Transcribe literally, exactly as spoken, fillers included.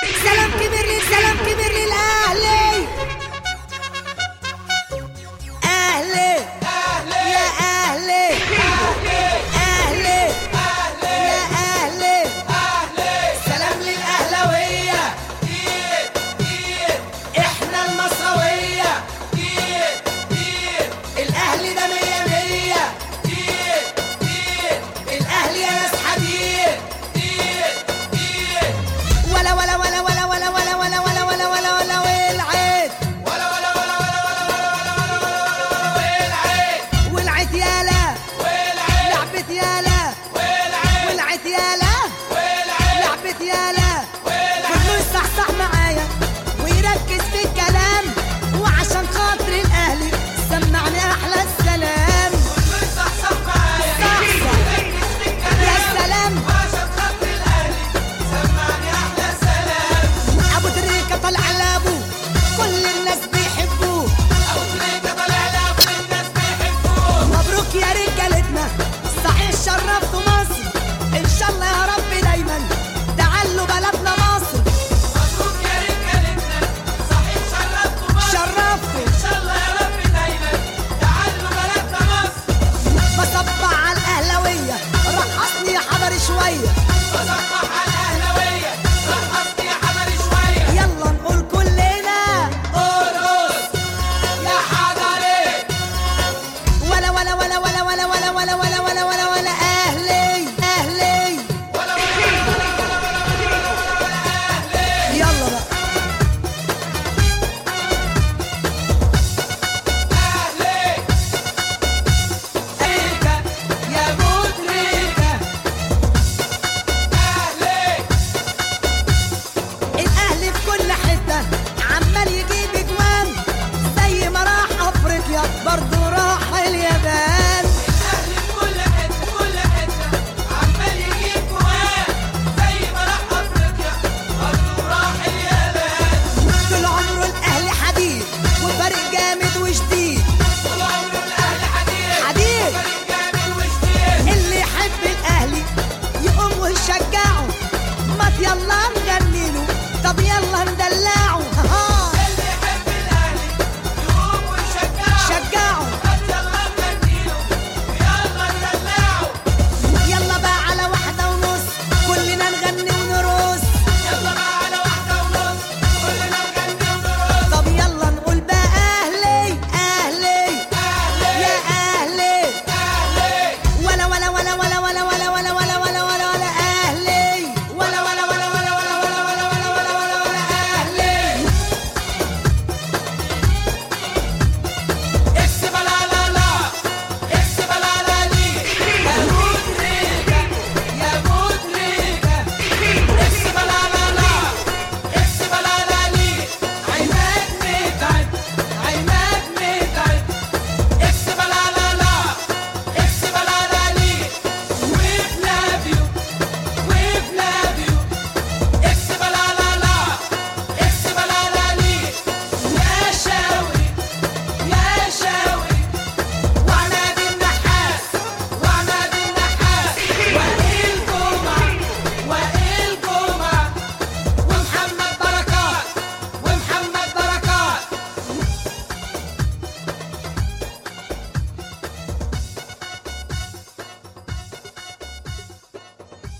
سلام كبير لي سلام كبير للأهلي. أهلي يا أهلي أهلي يا أهلي سلام للأهلاوية إحنا المصراوية الأهلي ده مية مية الأهلي يا ناس حديد ولا ولا ولا ولا ولا ولا ولا ولا ولا ولا ولا والعيد ولا ولا ولا ولا ولا ولا ولا والعيد والعيد يالا لعبت يالا والعيد يالا لعبت يالا كله يصحصح معايا ويركز في الكلام وعشان خاطر الأهلي سمعني أحلى السلام. كله يصحصح معايا ويركز في الكلام يا سلام وعشان خاطر الأهلي سمعني أحلى السلام. أبو تريكة طلع لابو كل الناس بيحبوه أبو تريكة طلع لابو الناس بيحبوه. مبروك يا رجالتنا صحيح شرفتوا مصر إن شاء الله يا رب دايما تعلوا بلدنا مصر. مبروك يا رجالتنا صحيح شرفتوا مصر شرفتوا إن شاء الله يا رب دايما تعلوا بلدنا مصر. بصبع على الأهلاوية رقصني يا حضري شوية